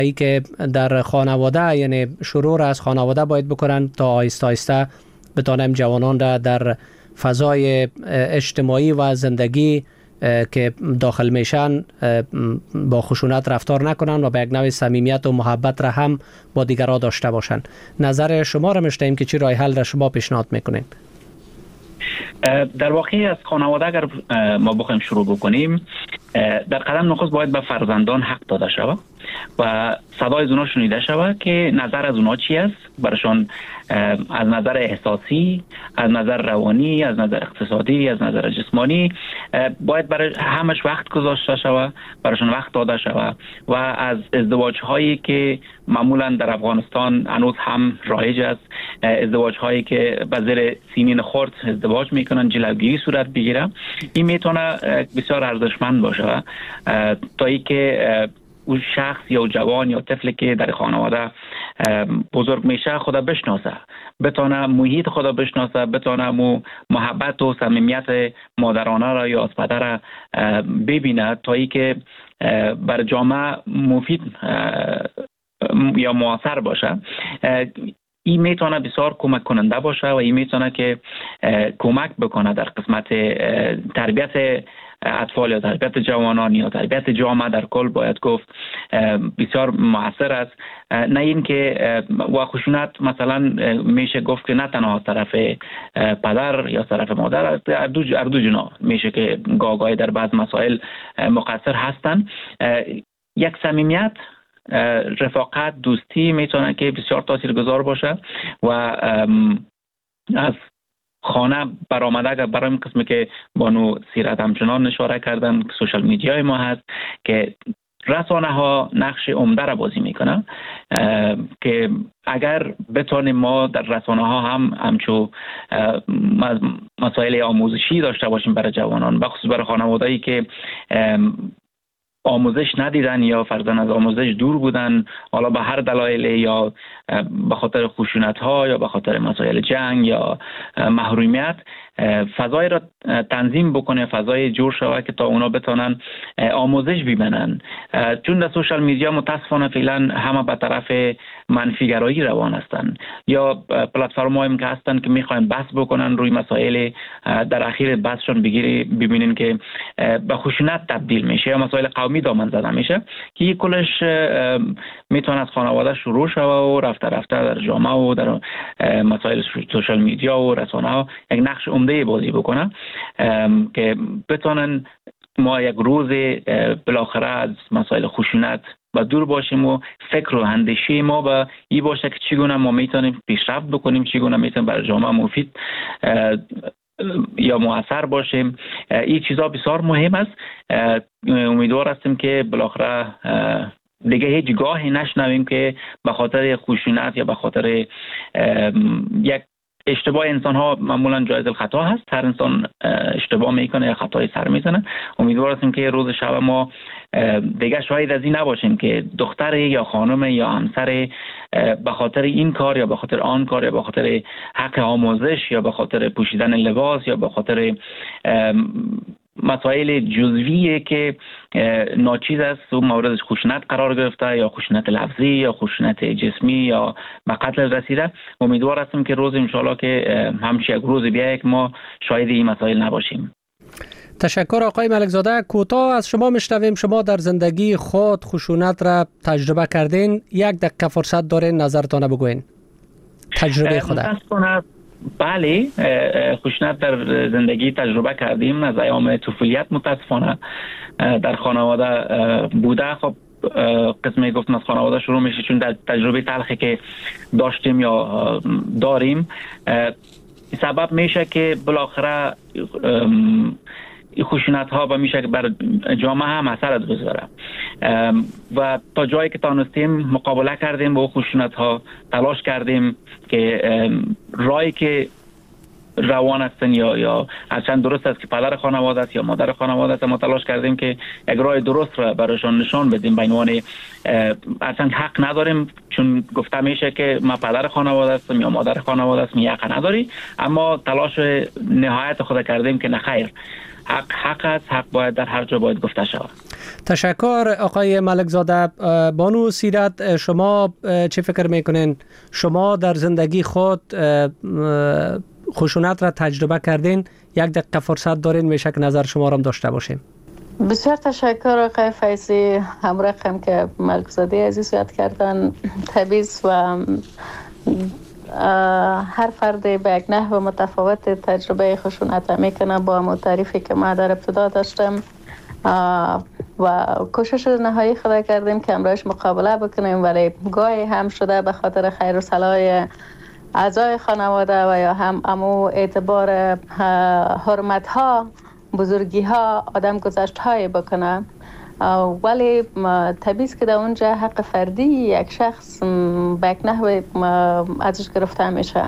ای که در خانواده، یعنی شروع از خانواده باید بکنن تا آهسته آهسته بتانیم جوانان را در فضای اجتماعی و زندگی که داخل میشن با خشونت رفتار نکنن و به یک نوع صمیمیت و محبت را هم با دیگران داشته باشن. نظر شما را میشنویم که چی راه حل را شما پیشنهاد میکنین؟ در واقع از خانواده اگر ما بخوایم شروع بکنیم، در قدم نخست باید به فرزندان حق داده شود و صدای اونا شنیده شود که نظر از اونا چی است، براشون از نظر احساسی، از نظر روانی، از نظر اقتصادی، از نظر جسمانی باید برای همش وقت گذاشته شود، براشون وقت داده شود و از ازدواج هایی که معمولا در افغانستان هنوز هم رایج است، ازدواج هایی که به زیر سنین خرد ازدواج میکنن جلوگیری صورت بگیره، این میتونه بسیار ارزشمند باشه تا اینکه اون شخص یا جوان یا طفلی که در خانواده بزرگ میشه خدا بشناسه، بتونه محیط خدا بشناسه، بتونه محبت و صمیمیت مادرانه را یا از پدر را ببینه تا اینکه بر جامعه مفید یا مؤثر باشه. این میتونه بسیار کمک کننده باشه و این میتونه که کمک بکنه در قسمت تربیت اطفال یا تربیت جوانان یا تربیت جامعه در کل. باید گفت بسیار موثر است. نه این که و خشونت مثلا میشه گفت که نه تنها از طرف پدر یا طرف مادر است، هر دو جنا میشه که گاهی در بعض مسائل مقصر هستند. یک صمیمیت، رفاقت، دوستی میتونه که بسیار تاثیرگذار باشه و از خانه برآمده برای این قسمی که بانو سیرت همچنان اشاره کردن، سوشال میدیای ما هست که رسانه ها نقش عمده را بازی میکنه که اگر بتونیم ما در رسانه ها هم همچو مسائل آموزشی داشته باشیم برای جوانان، بخصوص برای خانواده‌ای که آموزش ندیدن یا فرضاً از آموزش دور بودن، حالا به هر دلایل یا به خاطر خشونت ها یا به خاطر مسائل جنگ یا محرومیت، فضای را تنظیم بکنه، فضای جور شود که تا اونا بتونن آموزش ببینن. چون در سوشال میدیا متاسفانه فعلا همه به طرف منفیگرایی روان هستن یا پلتفرم‌هایی که هستن که میخواین بحث بکنن روی مسائل، در اخیر بحثشون ببینین که به خشونت تبدیل میشه یا مسائل قومی دامن زده میشه که این کلش میتونه از خانواده شروع شود و رفته در جامعه و در مسائل سوشال میدیا و رسانه ها یک نقش عمده بازی بکنه که بتونن ما یک روز بالاخره از مسائل خشونت و دور باشیم و فکر و اندیشه ما به این باشه که چگونه ما میتونیم پیشرفت بکنیم، چگونه میتونیم برای جامعه مفید یا مؤثر باشیم. این چیزا بسیار مهم است. امیدوار هستیم که بالاخره دیگه هیچ گاهی نشنویم که به خاطر خشونت یا به خاطر یک اشتباه، انسان ها معمولا جایز الخطا هست، هر انسان اشتباه میکنه یا خطای سر میزنه. امیدوار هستیم که روز شب ما دیگه شاید از این نباشیم که دختر یا خانم یا همسر به خاطر این کار یا به خاطر آن کار یا به خاطر حق آموزش یا به خاطر پوشیدن لباس یا به خاطر مسائل جزویه که ناچیز است و موردش خشونت قرار گرفته یا خشونت لفظی یا خشونت جسمی یا به قتل رسیده. امیدوار هستم که روز انشالله که همچه یک روز بیاید که ما شاهد این مسائل نباشیم. تشکر آقای ملکزاده. کوتاه از شما میشنویم، شما در زندگی خود خشونت را تجربه کردین، یک دقیقه فرصت دارین نظرتان بگوین. تجربه خود. بله، خشونت در زندگی تجربه کردیم از ایام طفولیت. متاسفانه در خانواده بوده. خب قسمی گفتم از خانواده شروع میشه، چون در تجربه تلخی که داشتیم یا داریم سبب میشه که بالاخره خشونت ها و میشه که بر جامعه هم اثر بذاره و تا جایی که تانستیم مقابله کردیم با خشونت ها، تلاش کردیم که راهی که روان هستن یا هرچند درست است که پدر خانواده است یا مادر خانواده است، ما تلاش کردیم که یک راه درست را برایشان نشان بدیم. به عنوان هرچند حق نداریم، چون گفته میشه که ما پدر خانواده هستم یا مادر خانواده هستم، حق نداری، اما تلاش نهایت خود کردیم که نه خیر، حق است، حق باید در هر جا باید گفته شود. تشکر آقای ملک زاده. بانو سیرت، شما چه فکر میکنین؟ شما در زندگی خود خشونت را تجربه کردین؟ یک دقیقه فرصت دارین، میشه که نظر شما را داشته باشیم. بسیار تشکر آقای فیضی، همراه هم که ملک زاده عزیز یاد کردن. تبعیض و هر فرد به یک نحو متفاوت تجربه خشونت میکنه. با همون تعریفی که ما در ابتدا داشتم و کوشش نهایی خود کردیم که امروز مقابله بکنیم، ولی گاهی هم شده به خاطر خیر و صلاح اعضای خانواده و یا هم امو اعتبار حرمت ها، بزرگی ها، آدم گذشت های بکنه. ولی تبعیض که در اونجا حق فردی یک شخص به یک نحو ازش گرفته میشه.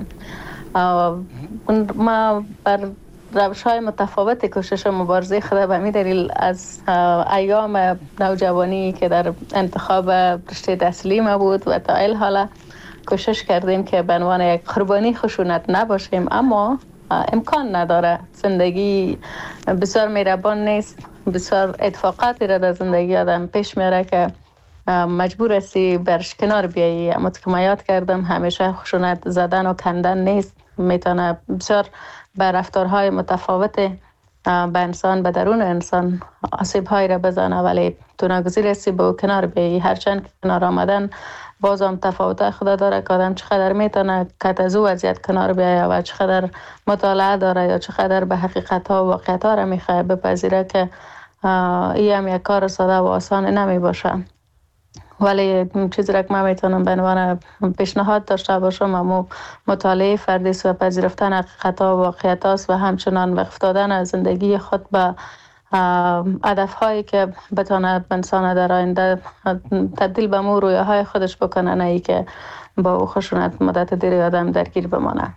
ما بر روش های متفاوت کوشش مبارزه خود به می دلیل از ایام نوجوانی که در انتخاب رشته تحصیلی ما بود و تا این حالا کوشش کردیم که به عنوان یک قربانی خشونت نباشیم، اما امکان نداره. زندگی بسیار مهربان نیست، بسیار اتفاقاتی را در زندگی آدم پیش میاره که مجبور هستی برش کنار بیایی. اما که ما یاد کردم همیشه خشونت زدن و کندن نیست، میتونه بسیار به رفتارهای متفاوت به انسان، به درون انسان آسیب‌هایی را بزنه، ولی تو ناگزیر هستی با کنار بیایی. هرچند که کنار آمدن باز هم تفاوت خدا داره که آدم چقدر میتونه که از او وضعیت کنار بیایه و چقدر مطالعه داره یا چقدر به حقیقت‌ها و واقعیت‌ها را میخواه بپذیره که این هم یک کار ساده و آسان نمی باشه. ولی چیزی را که من میتونم به عنوان پیشنهاد داشته باشم اما مطالعه فردی و پذیرفتن حقیقت‌ها و واقعیت‌هاست و همچنان وقف دادن از زندگی خود به هدف‌هایی که بتونه انسان در آینده تبدیل به رویاهای خودش بکنه، نه ای که با خشونت مدت دیری آدم درگیر بمانه.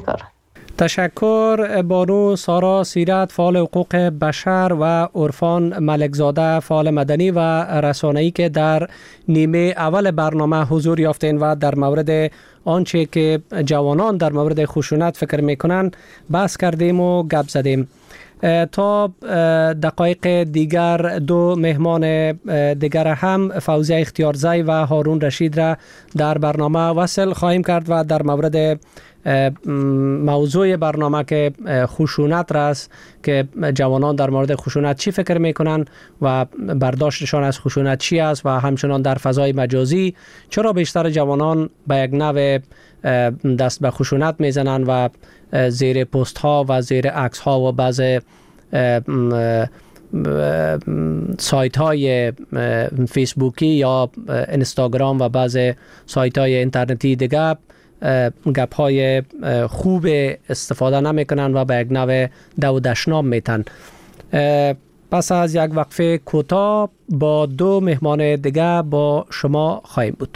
تشکر بانو سارا سیرت، فعال حقوق بشر، و عرفان ملک زاده، فعال مدنی و رسانه‌ای که در نیمه اول برنامه حضور یافتین و در مورد آنچه که جوانان در مورد خشونت فکر میکنن بحث کردیم و گپ زدیم. تا دقایق دیگر دو مهمان دیگر هم، فوزیه اختیارزی و هارون رشید را در برنامه وصل خواهیم کرد و در مورد موضوع برنامه که خشونت است، که جوانان در مورد خشونت چی فکر میکنن و برداشتشان از خشونت چی است، و همچنان در فضای مجازی چرا بیشتر جوانان به یک نوع دست به خشونت میزنن و زیر پست ها و زیر عکس ها و بعض سایت های فیسبوکی یا اینستاگرام و بعض سایت های اینترنتی دیگه گپ های خوب استفاده نمیکنن و به یک نوع دو دشنام میتن. پس از یک وقفه کوتاه با دو مهمان دیگه با شما خواهیم بود.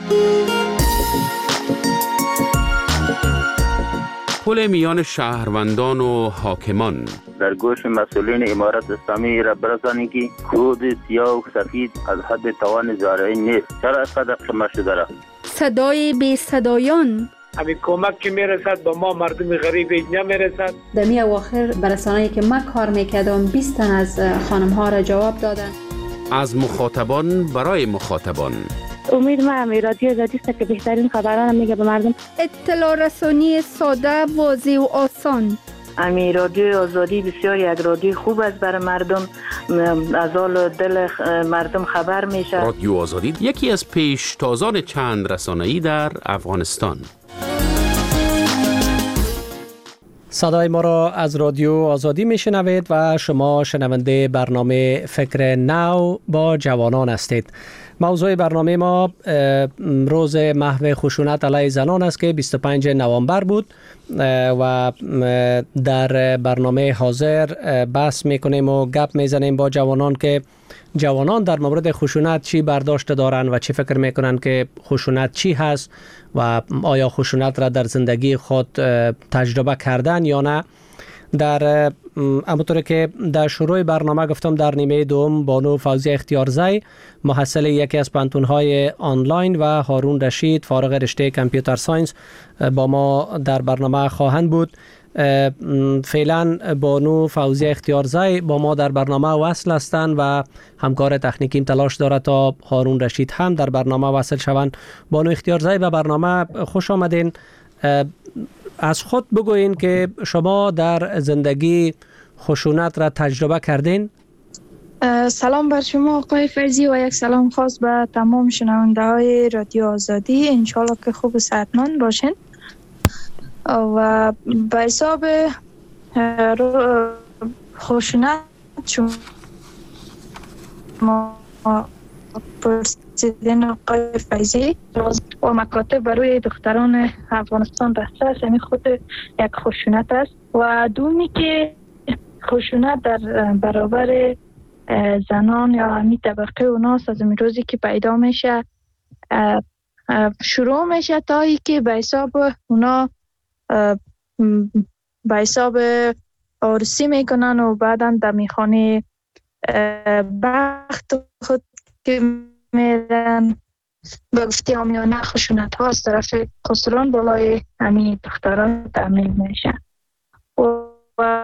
پل میان شهروندان و حاکمان در گوش مسئولین امارت اسلامی را برسانی که کود سیاه و سفید از حد توان زارعی نیست. چرا اینقدر خمه شده را؟ صدای بی صدایان، همین کمک که میرسد با ما مردم غریب نمیرسد. در می اواخر برسانه‌ای که من کار میکردم 20 تن از خانم ها را جواب دادن. از مخاطبان برای مخاطبان. امید ما رادیو آزادی است که بهترین خبران میگه به مردم. اطلاع رسانی ساده، واضح و آسان. امی رادیو آزادی بسیار یک رادیو خوب است برای مردم، از حال دل مردم خبر میشه. رادیو آزادی یکی از پیشتازان چند رسانه‌ای در افغانستان. صدای ما را از رادیو آزادی میشنوید و شما شنونده برنامه فکر نو با جوانان هستید. موضوع برنامه ما روز محو خشونت علیه زنان است که 25 نوامبر بود و در برنامه حاضر بحث میکنیم و گپ میزنیم با جوانان که جوانان در مورد خشونت چی برداشت دارن و چی فکر میکنن که خشونت چی هست و آیا خشونت را در زندگی خود تجربه کردن یا نه. در همونطور که در شروع برنامه گفتم، در نیمه دوم بانو فوزیه اختیارزی، محصل یکی از پانتون‌های آنلاین، و هارون رشید، فارغ رشته کامپیوتر ساینس با ما در برنامه خواهند بود. فعلا بانو فوزی اختیارزی با ما در برنامه وصل هستند و همکار تکنیکیم تلاش داره تا هارون رشید هم در برنامه وصل شوند. بانو اختیارزی به برنامه خوش آمدین. از خود بگوین که شما در زندگی خشونت را تجربه کردین؟ سلام بر شما آقای فیضی و یک سلام خاص به تمام شنونده های رادیو آزادی. انشالله که خوب و صحتمند باشین. و به حساب خشونت شما پرسیدین آقای فیضی و مکاتب برای دختران افغانستان بسته است، یعنی خود یک خشونت است. و دومی که خشونت در برابر زنان یا همی طبقه اوناست از این روزی که پیدا میشه شروع میشه تا ای که به حساب اونا به حساب عروسی میکنن و بعدا در میخانه بخت خود که میرن به گفته آمیانه خشونت ها از طرف خسران بالای همین دختران تعمیل میشه. و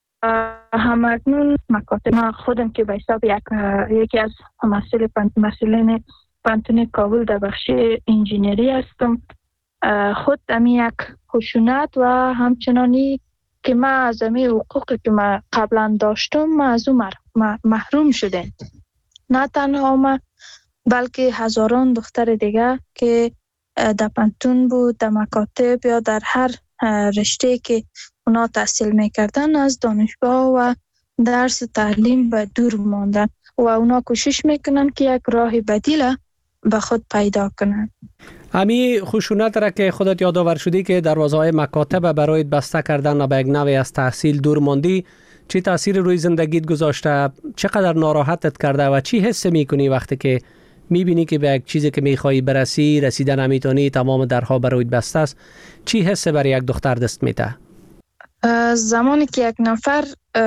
همکنون مکاتب ما خودم که به حساب یکی از مسئولین پانتون کابل در بخش انجینری هستم، خود امی یک خشونت و همچنانی که ما از امی حقوقی که ما قبلا داشتم ما از اون محروم شدیم. نه تنها ما بلکه هزاران دختر دیگه که در پانتون بود، در مکاتب یا در هر رشته که اونا تحصیل میکردن از دانشگاه و درس تعلیم به دور ماندن و اونا کوشش میکنن که یک راه بدیل به خود پیدا کنن. همی خشونت را که خودت یادآور شدی که دروازه‌های مکاتب برایت بسته کردن و به یک نوع از تحصیل دور ماندی، چی تاثیر روی زندگیت گذاشته؟ چقدر ناراحتت کرده و چی حس میکنی وقتی که میبینی که به یک چیزی که میخوایی برسی رسیدن نمیتونی، تمام درها برایت بسته است؟ چی حس برای یک دختر دست میده؟ زمانی که یک نفر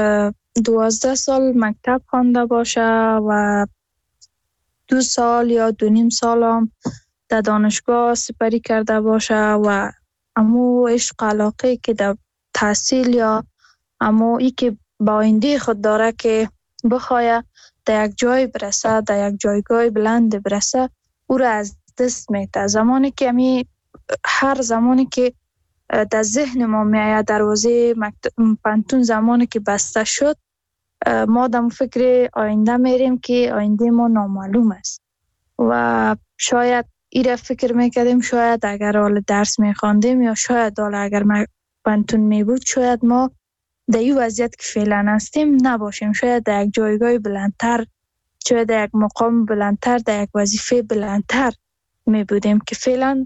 12 سال مکتب خوانده باشه و 2 سال یا 2.5 سال هم در دانشگاه سپری کرده باشه و امو عشق علاقه که در تحصیل یا امو ای که با آینده خود داره که بخواه در یک جای برسه، در یک جایگاه بلند برسه، او را از دست میده. زمانی که هر زمانی که در ذهن ما میآید دروازه پانتون زمانی که بسته شد، ما در فکر آینده میریم که آینده ما نامعلوم است و شاید ایره فکر میکردیم شاید اگر حال درس میخواندیم یا شاید حال اگر پانتون میبود شاید ما در این وضعیت که فعلا هستیم نباشیم، شاید در یک جایگاه بلندتر، شاید در یک مقام بلندتر، در یک وظیفه بلندتر میبودیم که فعلا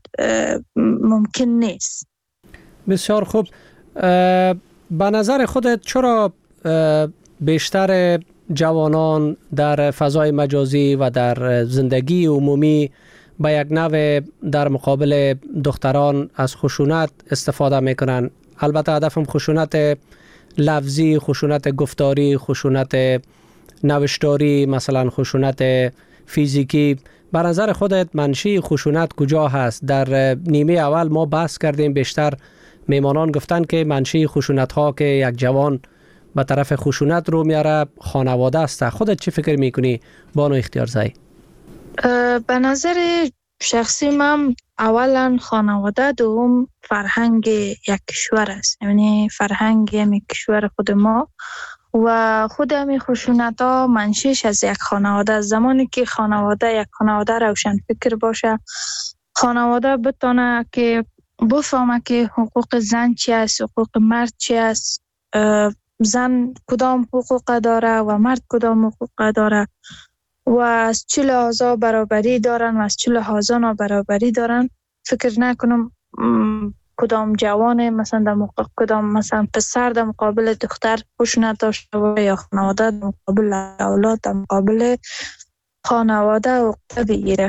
ممکن نیست. بسیار خوب. به نظر خودت چرا بیشتر جوانان در فضای مجازی و در زندگی عمومی به یک نوع در مقابل دختران از خشونت استفاده میکنن؟ البته هدفم خشونت لفظی، خشونت گفتاری، خشونت نوشتاری، مثلا خشونت فیزیکی. به نظر خودت منشأ خشونت کجا هست؟ در نیمه اول ما بحث کردیم، بیشتر میمانان گفتن که منشأ خشونت ها که یک جوان به طرف خشونت رو میاره خانواده است. خودت چی فکر میکنی بانو اختیارزی؟ به نظر شخصی من اولا خانواده، دوم فرهنگ یک کشور است، یعنی فرهنگ یک کشور خود ما و خود همین خشونت ها منشأش از یک خانواده است. زمانی که یک خانواده روشن فکر باشه، خانواده بتونه که بفهمه که حقوق زن چی است، حقوق مرد چی است، زن کدام حقوق داره و مرد کدام حقوق داره و از چه لحاظا برابری دارن و از چه لحاظا نابرابری دارن. فکر نکنم کدام جوان مثلا در کدام مثلا پسر در مقابل دختر خشونت داشته باشه یا خانواده در مقابل اولاد در مقابل خانواده حقوق بگیره.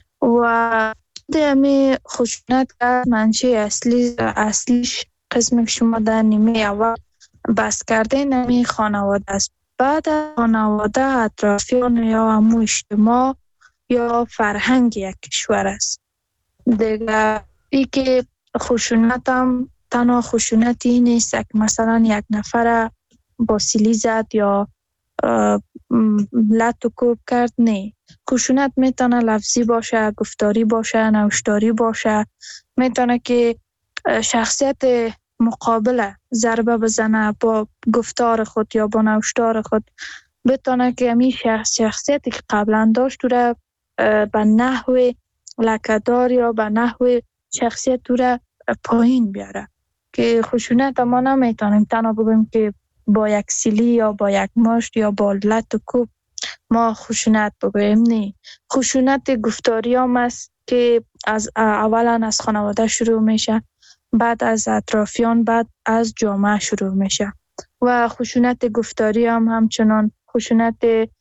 و دمی خشونت منشأ اصلیش قسمی که شما در نیمه اول بحث کرده نمی خانواده است. بعد خانواده اطرافیان یا همون اجتماع یا فرهنگ یک کشور است دیگه. ای که خشونت هم تنها خشونتی نیست که مثلا یک نفر با سیلی زد یا لط و کوب کرد. نه، خشونت میتونه لفظی باشه، گفتاری باشه، نوشتاری باشه. میتونه که شخصیت مقابل ضربه بزنه با گفتار خود یا با نوشتار خود، بتونه که همین شخصیتی که قبلا داشت رو به نحو لکه‌دار یا به نحو شخصیت رو پایین بیاره. که خشونت ما نمیتونیم تنها بگیم که با یک سیلی یا با یک مشت یا با لط و کوب ما خشونت بگویم. نه، خشونت گفتاری هم است که اولا از خانواده شروع میشه، بعد از اطرافیان، بعد از جامعه شروع میشه. و خشونت گفتاری هم همچنان خشونت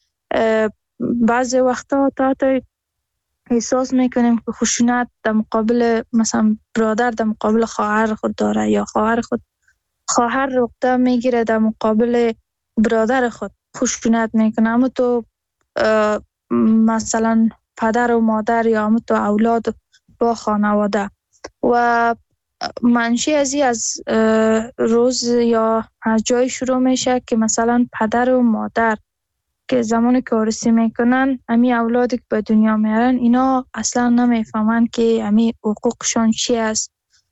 بعضی وقتا تا احساس میکنیم که خشونت در مقابل مثلا برادر در مقابل خواهر خود داره، یا خواهر رقطه میگیره در مقابل برادر خود خشونت میکنه. اما تو مثلا پدر و مادر یا اما تو اولاد با خانواده. و منشی از روز یا از جای شروع میشه که مثلا پدر و مادر که زمانی که عروسی میکنن، امی اولادی که به دنیا میارن اینا اصلا نمیفهمن که امی حقوقشان چی است،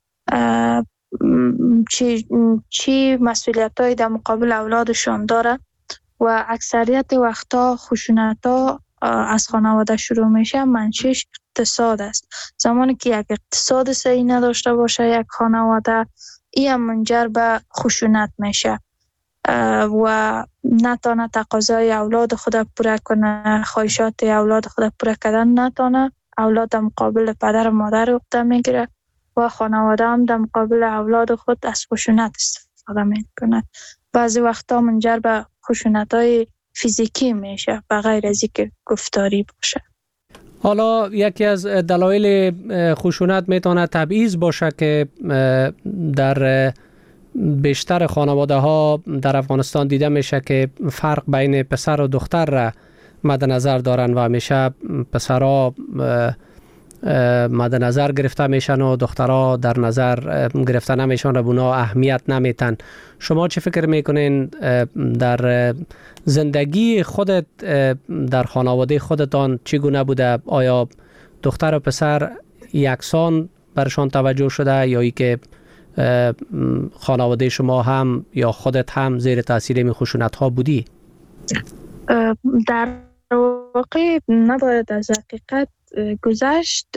چی مسئولیتایی در مقابل اولادشان داره. و اکثریت وقتا خشونت‌ها از خانواده شروع میشه. منشیش اقتصاد است. زمانی که یک اقتصاد صحیح نداشته باشه یک خانواده، این منجر به خشونت میشه و نتانه تقاضای اولاد خود پوره کنه، خواهشات اولاد خود پوره کردن نتانه، اولاد در مقابل پدر و مادر عقده میگیره و خانواده هم در مقابل اولاد خود از خشونت استفاده میکنه. بعضی وقتا منجر به خشونت‌های فیزیکی میشه به غیر از اینکه گفتاری باشه. حالا یکی از دلایل خشونت میتونه تبعیض باشه که در بیشتر خانواده ها در افغانستان دیده میشه که فرق بین پسر و دختر را مد نظر دارن و همیشه پسرها مد نظر گرفته میشن و دخترها در نظر گرفته نمیشن و بنا اهمیت نمیتن. شما چه فکر میکنین در زندگی خودت در خانواده خودتان چگونه بوده؟ آیا دختر و پسر یکسان برشان توجه شده یا ای که خانواده شما هم یا خودت هم زیر تاثیر این خشونت ها بودی؟ در واقع نباید از حقیقت گذشت.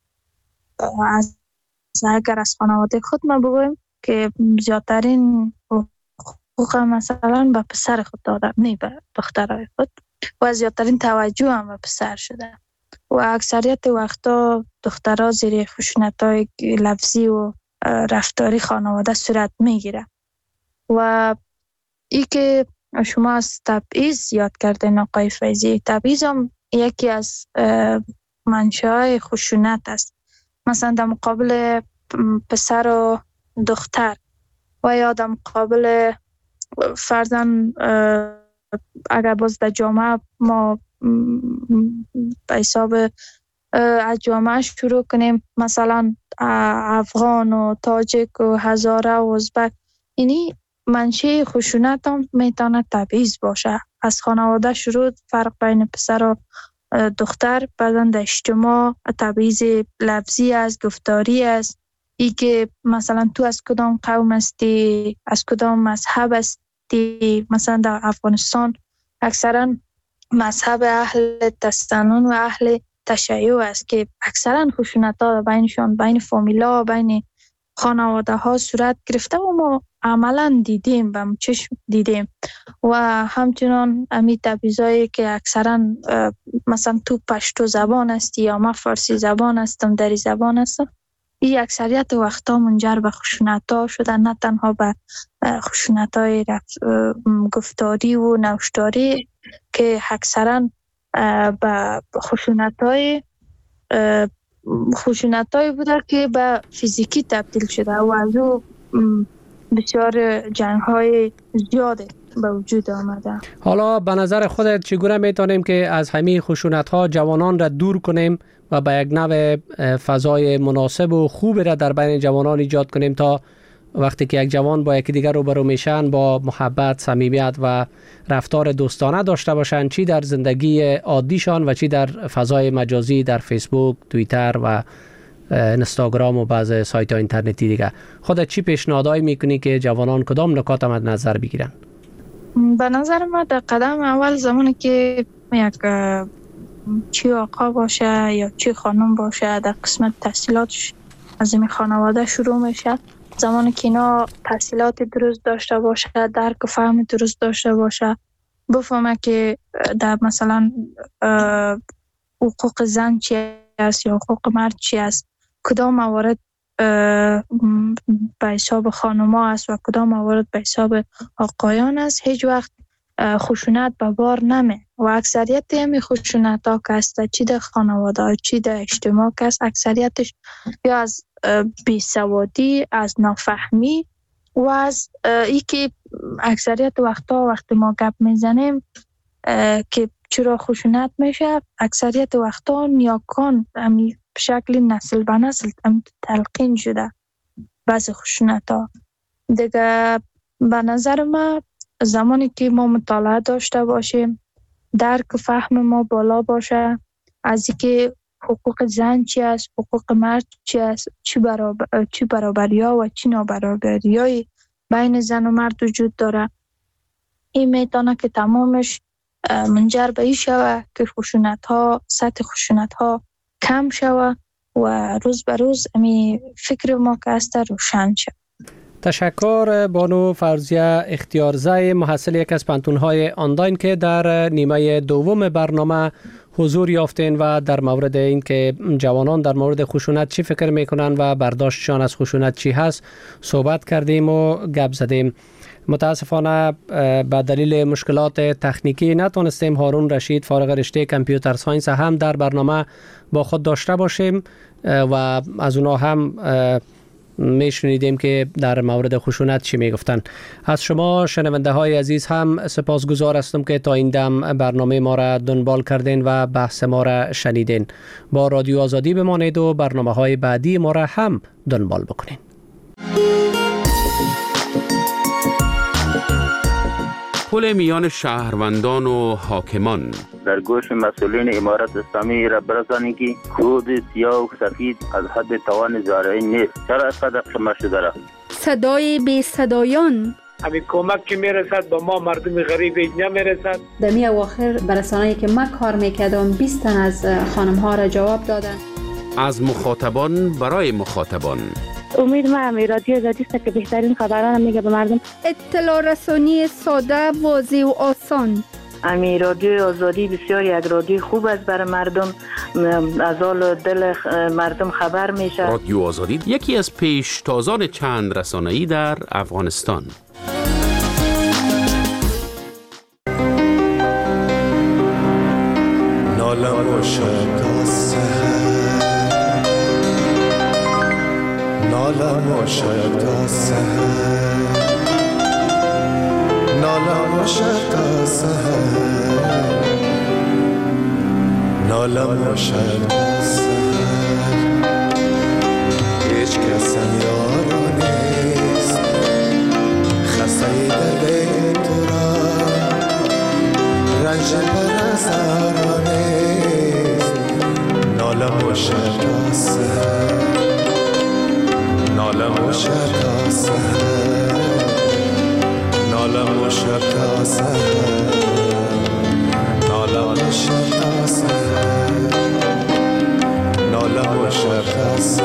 اگر از خانواده خود ما بگویم که زیادترین حقوق مثلا به پسر خود دادن، نه به دخترای خود، و زیادترین توجه هم به پسر شده و اکثریت وقتا دخترها زیر خشونت‌های لفظی و رفتاری خانواده صورت میگیره. و ای که شما از تبعیض یاد کردین آقای فیضی، تبعیض هم یکی از منشأهای خشونت است. مثلا در مقابل پسر و دختر و یا در مقابل فرزن، اگر باز در جامعه ما به حساب از جامعه شروع کنیم، مثلا افغان و تاجک و هزاره و ازبک، اینی منشأ خشونت هم میتونه تبعیض باشه. از خانواده شروع، فرق بین پسر و دختر، بعدن در اجتماع تبعیض لفظی است، گفتاری است. ای که مثلا تو از کدام قوم هستی، از کدام مذهب هستی. مثلا در افغانستان اکثرا مذهب اهل تسنن و اهل تشیع است که اکثرا خشونت ها بینشان، بین فامیلا، بین خانواده ها صورت گرفته و ما عملا دیدیم، به چشم دیدیم. و همچنان امی تبعیضایی که اکثرا مثلا تو پشتو زبان هستی یا ما فارسی زبان هستم، دری زبان هستم، این اکثریت وقتا منجر به خشونت ها شدن، نه تنها به خشونت های گفتاری و نوشتاری که اکثرا به خشونت های بوده که به فیزیکی تبدیل شده و از او بسیار جنگ های زیاده به وجود آمده. حالا به نظر خودت چگونه میتونیم که از همین خشونت ها جوانان را دور کنیم و به یک نوع فضای مناسب و خوب را در بین جوانان ایجاد کنیم تا وقتی که یک جوان با یکی دیگر روبرو میشن با محبت، صمیمیت و رفتار دوستانه داشته باشن، چی در زندگی عادیشان و چی در فضای مجازی، در فیسبوک، توییتر و اینستاگرام و بعض سایت های اینترنتی دیگه. خودت چی پیشنهادایی میکنی که جوانان کدام نکات مد نظر بگیرن؟ به نظر من در قدم اول زمانی که یک چی آقا باشه یا چی خانم باشه در قسمت تحصیلاتش از این خانواده شروع میشه. زمانی که اینا تحصیلات درست داشته باشه، درک و فهم درست داشته باشه، بفهمه که در مثلا حقوق زن چی است یا حقوق مرد چی است، کدام موارد به حساب خانوما است و کدام موارد به حساب آقایان است، هیچ وقت خشونت به بار نمی و اکثریت همین خشونت ها که است، چی در خانواده چی در اجتماع که است، اکثریتش یا از بیسوادی، از نافهمی و از ای که اکثریت وقتی ما گپ میزنیم که چرا خشونت میشه، اکثریت وقتا نیاکان به شکل نسل به نسل تلقین شده بعض خشونت ها دیگه. به نظر من زمانی که ما مطالعه داشته باشیم، درک و فهم ما بالا باشه از اینکه حقوق زن چی است، حقوق مرد چی است، چی برابری ها و چی نابرابری های بین زن و مرد وجود داره، این میتونه که تمامش منجر به این شوه که سطح خشونت ها کم شوه و روز به روز فکر ما که است روشن شد. تشکر بانو فوزیه اختیارزی، محصل یک از پانتون‌های آنلاین که در نیمه دوم برنامه حضور یافتین و در مورد این که جوانان در مورد خشونت چی فکر میکنن و برداشتشان از خشونت چی هست صحبت کردیم و گپ زدیم. متاسفانه به دلیل مشکلات تکنیکی نتونستیم هارون رشید فارغ رشته کامپیوتر ساینس هم در برنامه با خود داشته باشیم و از اونا هم میشنیدیم که در مورد خشونت چی میگفتن. از شما شنونده های عزیز هم سپاسگزار هستم که تا این دم برنامه ما را دنبال کردین و بحث ما را شنیدین. با رادیو آزادی بمانید و برنامه های بعدی ما را هم دنبال بکنین. پل میان شهروندان و حاکمان. در گوش مسئولین امارت اسلامی را برسانید که کود سیاه و سفید از حد توان زارعی نیست. چرا اینقدر خمه شده را؟ صدای بی صدایان. همین کمک که میرسد با ما مردم غریب نمیرسد. دمی اواخر برسانه‌ای که من کار میکردم 20 تن از خانم ها را جواب دادن. از مخاطبان برای مخاطبان. امید ما رادیو آزادی است که بهترین خبران میگه به مردم. اطلاع رسانی ساده، واضح و آسان. رادیو آزادی بسیار یک رادیو خوب است برای مردم، از حال دل مردم خبر میشه. رادیو آزادی یکی از پیشتازان چند رسانه‌ای در افغانستان. نالم و شد نالم و شد نالم و شد نالم و شد هیچ کسم یارو نیست، خسته دل تو را رنج پرزارو نیست. نالم و شد نالم و شد نالم و شد نالم و شد نالم و شد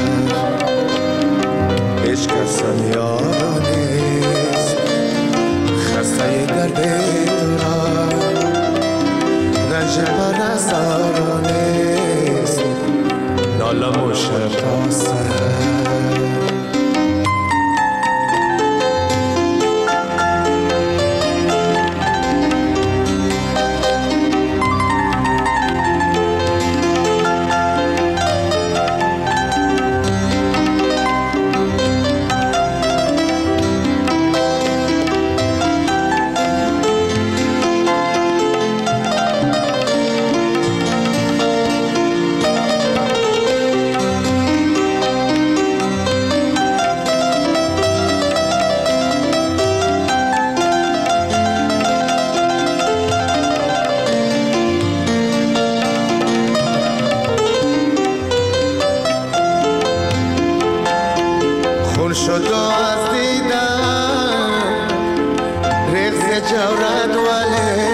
هیچ کسم یارو نیست، خسته درد تو را رنج پرزارو نیست. نالم و شد شد و از دیدن رغز جورت ولی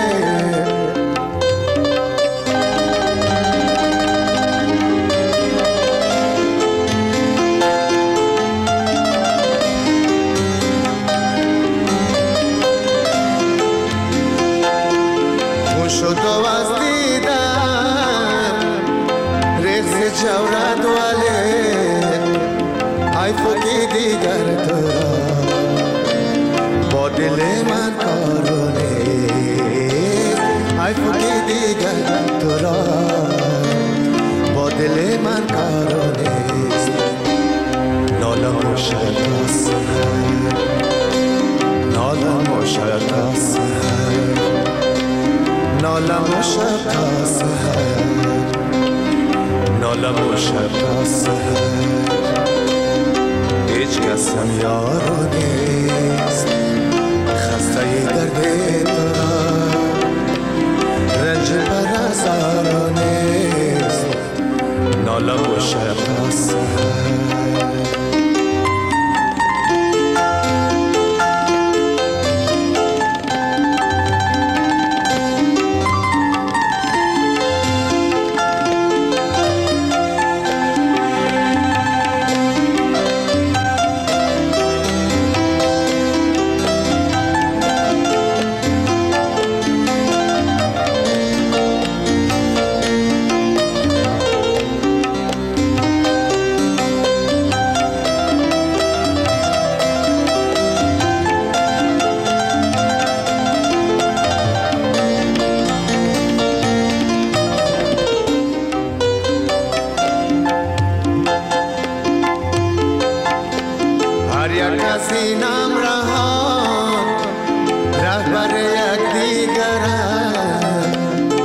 شد و از دیدن رغز جورت ولی ای فوقی دیگر تو را با دل من کارو نیست ای فوقی دیگر تو را با دل من کارو نیست نالم و شد تا سحر نالم و شد تا سحر نالم و شب تا سحر نالم و شب تا سحر هیچ کسم یارو نیست خسته درد تو را رنج پرستارو نیست نالم و شب تا سحر سینم رهان رهبر یک دیگرم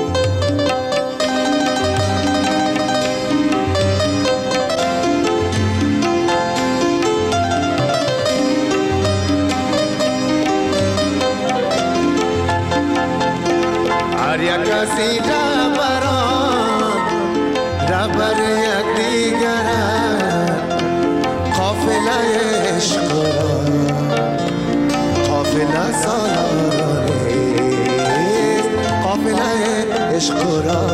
هر یک کسی رهبران رهبر یک دیگرم قافله عشق را قافله سالار نیست قافله عشق را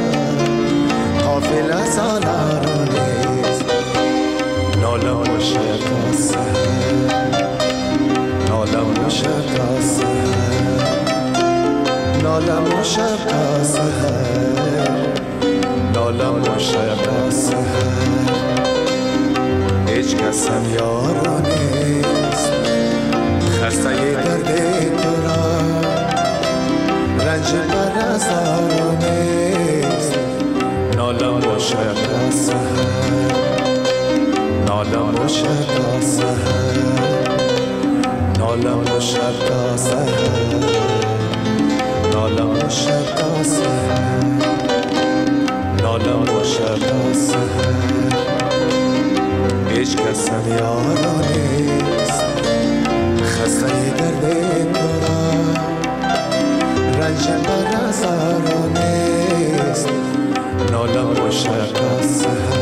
قافله سالار نیست نالم و شب تا سحر نالم و شب تا سحر نالم و شب تا سحر نالم و شب تا سحر هیچ کسم یارو نیست خسته درد تو را رنج پرستارو نیست نالم و شب تا سحر نالم و شب تا سحر نالم و شب تا سحر نالم و شب تا سحر نالم و شب تا سحر هیچ کسم یارو نیست خسته درد تو را رنج پرستارو نیست نالم و شب تا سحر